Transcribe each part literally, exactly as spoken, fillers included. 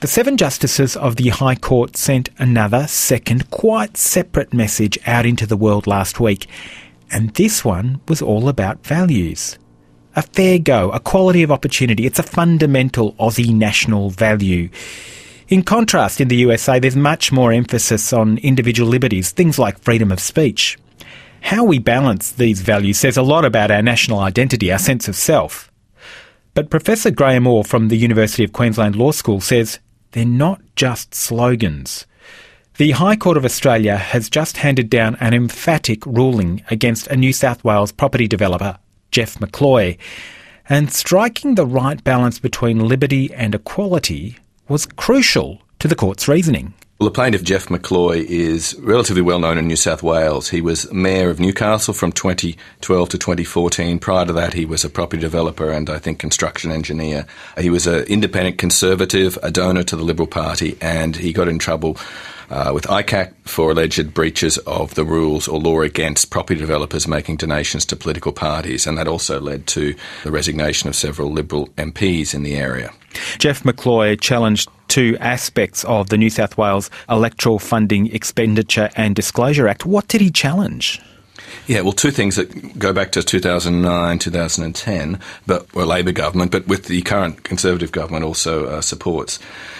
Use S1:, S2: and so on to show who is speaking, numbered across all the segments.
S1: The seven justices of the High Court sent another, second, quite separate message out into the world last week. And this one was all about values. A fair go, equality of opportunity. It's a fundamental Aussie national value. In contrast, in the U S A, there's much more emphasis on individual liberties, things like freedom of speech. How we balance these values says a lot about our national identity, our sense of self. But Professor Graham Orr from the University of Queensland Law School says they're not just slogans. The High Court of Australia has just handed down an emphatic ruling against a New South Wales property developer, Jeff McCloy. And striking the right balance between liberty and equality was crucial to the court's reasoning.
S2: Well, the plaintiff, Jeff McCloy, is relatively well known in New South Wales. He was Mayor of Newcastle from twenty twelve to twenty fourteen. Prior to that, he was a property developer and, I think, construction engineer. He was an independent Conservative, a donor to the Liberal Party, and he got in trouble Uh, with I C A C for alleged breaches of the rules or law against property developers making donations to political parties, and that also led to the resignation of several Liberal M Ps in the area.
S1: Jeff McCloy challenged two aspects of the New South Wales Electoral Funding Expenditure and Disclosure Act. What did he challenge?
S2: Yeah, well, two things that go back to two thousand nine, two thousand ten, but were Labor government, but with the current Conservative government also uh, supports.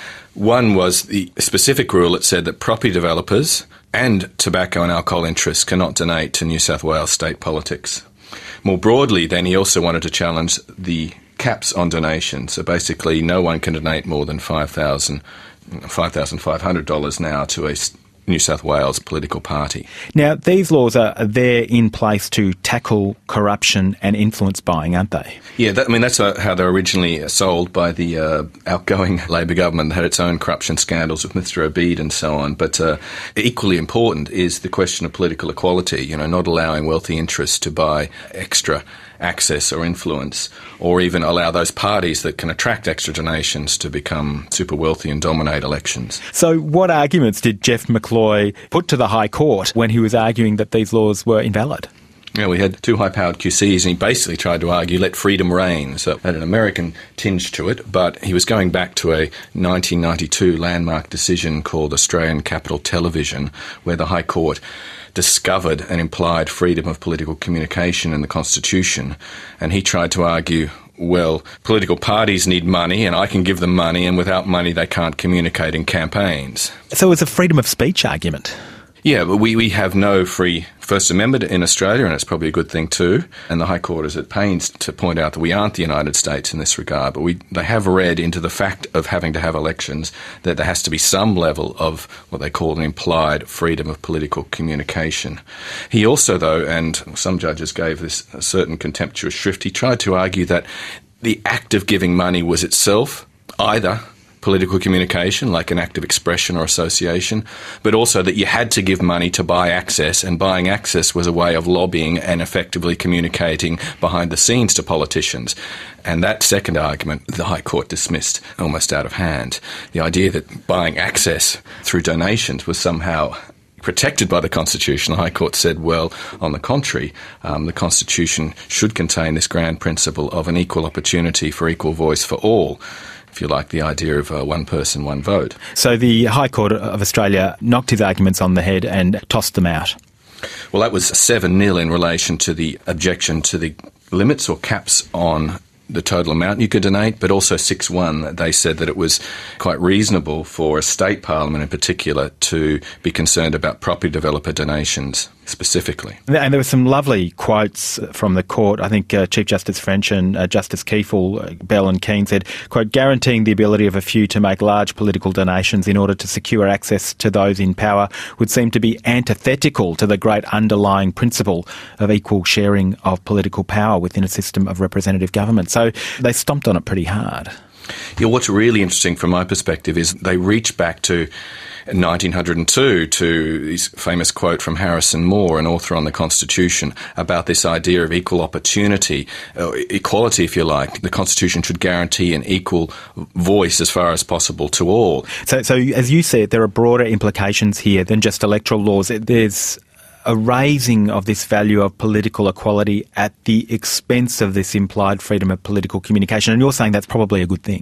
S2: One was the specific rule that said that property developers and tobacco and alcohol interests cannot donate to New South Wales state politics. More broadly, then, he also wanted to challenge the caps on donations. So basically, no one can donate more than five thousand dollars, five thousand five hundred dollars now to a New South Wales political party.
S1: Now, these laws are there in place to tackle corruption and influence buying, aren't they?
S2: Yeah, that, I mean, that's how they were originally sold by the uh, outgoing Labor government that had its own corruption scandals with Mister Obeid and so on. But uh, equally important is the question of political equality, you know, not allowing wealthy interests to buy extra access or influence, or even allow those parties that can attract extra donations to become super wealthy and dominate elections.
S1: So what arguments did Jeff McCloy put to the High Court when he was arguing that these laws were invalid?
S2: Yeah, we had two high-powered Q Cs, and he basically tried to argue, let freedom reign. So it had an American tinge to it, but he was going back to a nineteen ninety-two landmark decision called Australian Capital Television, where the High Court discovered an implied freedom of political communication in the Constitution, and he tried to argue, well, political parties need money, and I can give them money, and without money they can't communicate in campaigns.
S1: So it's a freedom of speech argument.
S2: Yeah, but we, we have no free First Amendment in Australia, and it's probably a good thing too. And the High Court is at pains to point out that we aren't the United States in this regard, but we they have read into the fact of having to have elections that there has to be some level of what they call an implied freedom of political communication. He also, though, and some judges gave this a certain contemptuous shrift, he tried to argue that the act of giving money was itself either political communication, like an act of expression or association, but also that you had to give money to buy access, and buying access was a way of lobbying and effectively communicating behind the scenes to politicians. And that second argument, the High Court dismissed almost out of hand. The idea that buying access through donations was somehow protected by the Constitution, the High Court said, well, on the contrary, um, the Constitution should contain this grand principle of an equal opportunity for equal voice for all. If you like, the idea of uh, one person, one vote.
S1: So the High Court of Australia knocked his arguments on the head and tossed them out.
S2: Well, that was seven nil in relation to the objection to the limits or caps on the total amount you could donate, but also six one, they said that it was quite reasonable for a state parliament in particular to be concerned about property developer donations specifically.
S1: And there were some lovely quotes from the court. I think uh, Chief Justice French and uh, Justice Kiefel, uh, Bell and Keane said, quote, guaranteeing the ability of a few to make large political donations in order to secure access to those in power would seem to be antithetical to the great underlying principle of equal sharing of political power within a system of representative government. So they stomped on it pretty hard.
S2: Yeah, what's really interesting from my perspective is they reach back to nineteen oh two to this famous quote from Harrison Moore, an author on the Constitution, about this idea of equal opportunity, uh, equality, if you like. The Constitution should guarantee an equal voice as far as possible to all.
S1: So, so as you said, there are broader implications here than just electoral laws. There's a raising of this value of political equality at the expense of this implied freedom of political communication, and you're saying that's probably a good thing.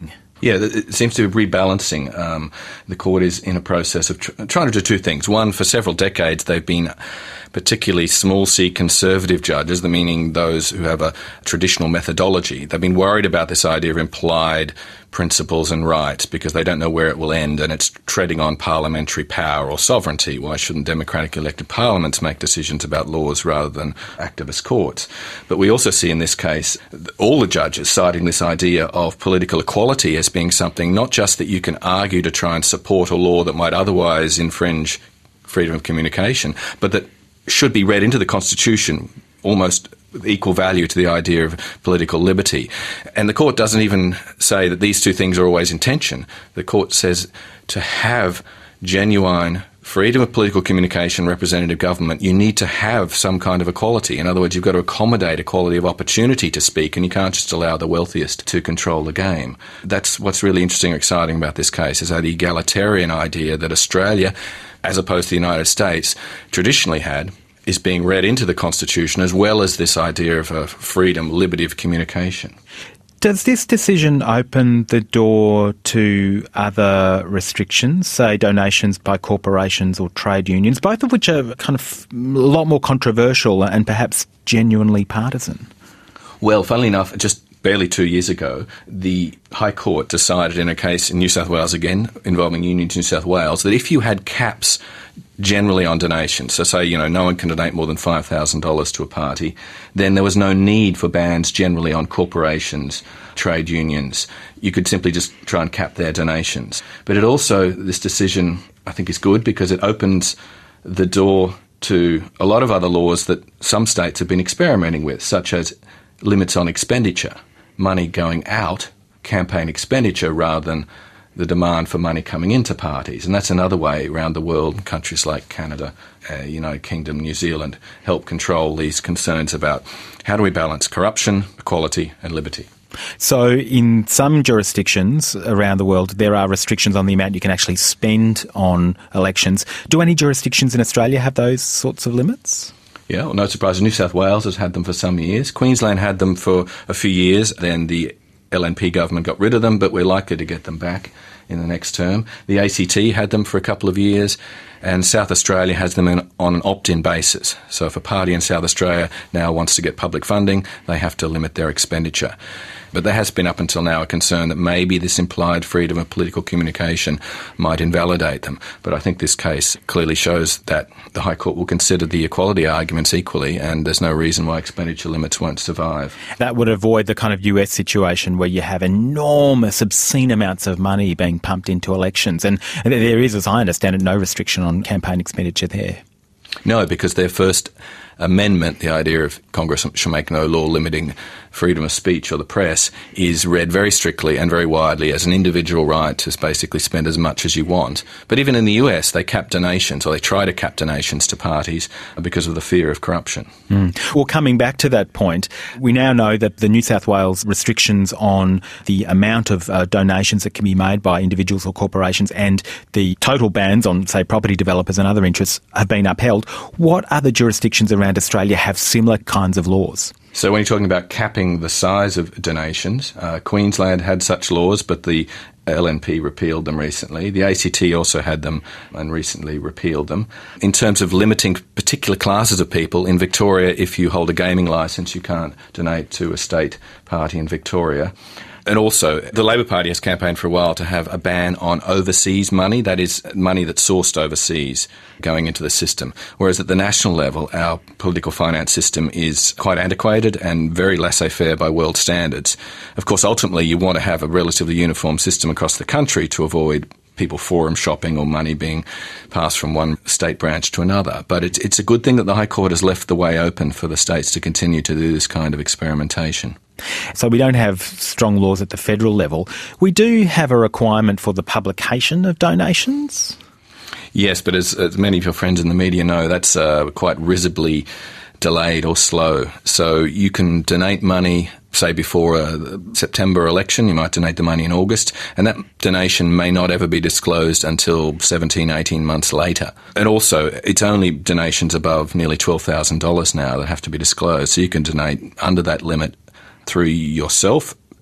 S2: Yeah, it seems to be rebalancing. Um, the court is in a process of tr- trying to do two things. One, for several decades, they've been particularly small c conservative judges, the meaning those who have a traditional methodology. They've been worried about this idea of implied principles and rights because they don't know where it will end, and it's treading on parliamentary power or sovereignty. Why shouldn't democratically elected parliaments make decisions about laws rather than activist courts? But we also see in this case all the judges citing this idea of political equality as being something not just that you can argue to try and support a law that might otherwise infringe freedom of communication, but that should be read into the Constitution almost with equal value to the idea of political liberty. And the court doesn't even say that these two things are always in tension. The court says to have genuine freedom of political communication, representative government, you need to have some kind of equality. In other words, you've got to accommodate equality of opportunity to speak, and you can't just allow the wealthiest to control the game. That's what's really interesting or exciting about this case, is that egalitarian idea that Australia, as opposed to the United States, traditionally had, is being read into the Constitution, as well as this idea of uh, freedom, liberty of communication.
S1: Does this decision open the door to other restrictions, say donations by corporations or trade unions, both of which are kind of a lot more controversial and perhaps genuinely partisan?
S2: Well, funnily enough, just barely two years ago, the High Court decided in a case in New South Wales, again, involving Unions New South Wales, that if you had caps generally on donations, so say, you know, no one can donate more than five thousand dollars to a party, then there was no need for bans generally on corporations, trade unions. You could simply just try and cap their donations. But it also, this decision, I think, is good because it opens the door to a lot of other laws that some states have been experimenting with, such as limits on expenditure, money going out, campaign expenditure, rather than the demand for money coming into parties. And that's another way around the world. Countries like Canada, uh, United Kingdom, New Zealand help control these concerns about how do we balance corruption, equality and liberty.
S1: So in some jurisdictions around the world, there are restrictions on the amount you can actually spend on elections. Do any jurisdictions in Australia have those sorts of limits?
S2: Yeah, well, no surprise. New South Wales has had them for some years. Queensland had them for a few years. Then the L N P government got rid of them, but we're likely to get them back in the next term. The A C T had them for a couple of years, and South Australia has them in, on an opt-in basis. So if a party in South Australia now wants to get public funding, they have to limit their expenditure. But there has been up until now a concern that maybe this implied freedom of political communication might invalidate them. But I think this case clearly shows that the High Court will consider the equality arguments equally, and there's no reason why expenditure limits won't survive.
S1: That would avoid the kind of U S situation where you have enormous, obscene amounts of money being pumped into elections. And there is, as I understand it, no restriction on campaign expenditure there.
S2: No, because their first amendment, the idea of Congress shall make no law limiting freedom of speech or the press, is read very strictly and very widely as an individual right to basically spend as much as you want. But even in the U S, they cap donations, or they try to cap donations to parties because of the fear of corruption.
S1: Mm. Well, coming back to that point, we now know that the New South Wales restrictions on the amount of uh, donations that can be made by individuals or corporations and the total bans on, say, property developers and other interests have been upheld. What other jurisdictions around Australia have similar kinds of laws?
S2: So when you're talking about capping the size of donations, uh, Queensland had such laws, but the L N P repealed them recently. The A C T also had them and recently repealed them. In terms of limiting particular classes of people, in Victoria, if you hold a gaming licence, you can't donate to a state party in Victoria. And also, the Labor Party has campaigned for a while to have a ban on overseas money, that is, money that's sourced overseas going into the system. Whereas at the national level, our political finance system is quite antiquated and very laissez-faire by world standards. Of course, ultimately, you want to have a relatively uniform system across the country to avoid people forum shopping or money being passed from one state branch to another. But it's, it's a good thing that the High Court has left the way open for the states to continue to do this kind of experimentation.
S1: So we don't have strong laws at the federal level. We do have a requirement for the publication of donations?
S2: Yes, but as, as many of your friends in the media know, that's uh, quite risibly delayed or slow. So you can donate money, say before a September election, you might donate the money in August, and that donation may not ever be disclosed until seventeen, eighteen months later. And also, it's only donations above nearly twelve thousand dollars now that have to be disclosed, so you can donate under that limit through yourself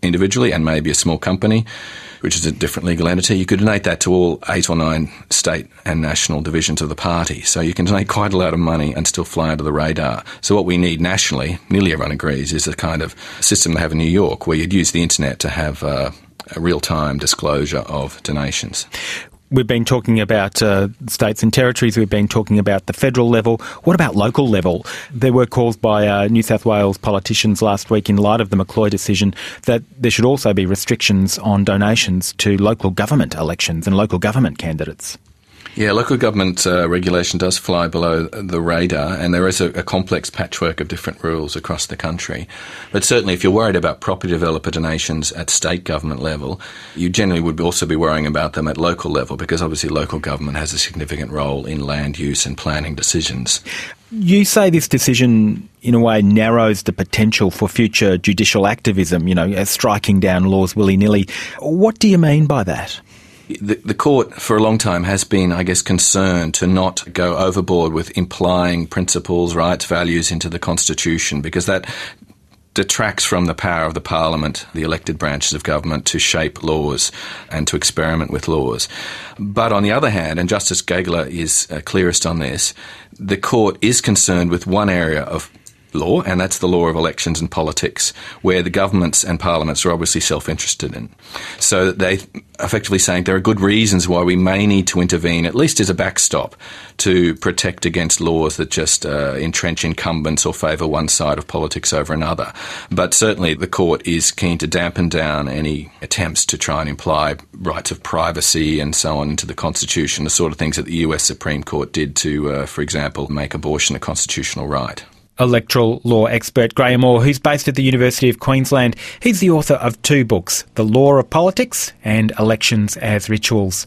S2: individually and maybe a small company, which is a different legal entity, you could donate that to all eight or nine state and national divisions of the party. So you can donate quite a lot of money and still fly under the radar. So what we need nationally, nearly everyone agrees, is a kind of system they have in New York where you'd use the internet to have uh, a real-time disclosure of donations.
S1: We've been talking about uh, states and territories. We've been talking about the federal level. What about local level? There were calls by uh, New South Wales politicians last week in light of the McCloy decision that there should also be restrictions on donations to local government elections and local government candidates.
S2: Yeah, local government uh, regulation does fly below the radar, and there is a, a complex patchwork of different rules across the country. But certainly if you're worried about property developer donations at state government level, you generally would also be worrying about them at local level, because obviously local government has a significant role in land use and planning decisions.
S1: You say this decision, in a way, narrows the potential for future judicial activism, you know, striking down laws willy-nilly. What do you mean by that?
S2: The, the court for a long time has been, I guess, concerned to not go overboard with implying principles, rights, values into the Constitution, because that detracts from the power of the Parliament, the elected branches of government, to shape laws and to experiment with laws. But on the other hand, and Justice Gageler is uh, clearest on this, the court is concerned with one area of law, and that's the law of elections and politics, where the governments and parliaments are obviously self-interested in. So they effectively saying there are good reasons why we may need to intervene, at least as a backstop, to protect against laws that just uh, entrench incumbents or favour one side of politics over another. But certainly the court is keen to dampen down any attempts to try and imply rights of privacy and so on into the Constitution, the sort of things that the U S Supreme Court did to, uh, for example, make abortion a constitutional right.
S1: Electoral law expert Graham Orr, who's based at the University of Queensland. He's the author of two books, The Law of Politics and Elections as Rituals.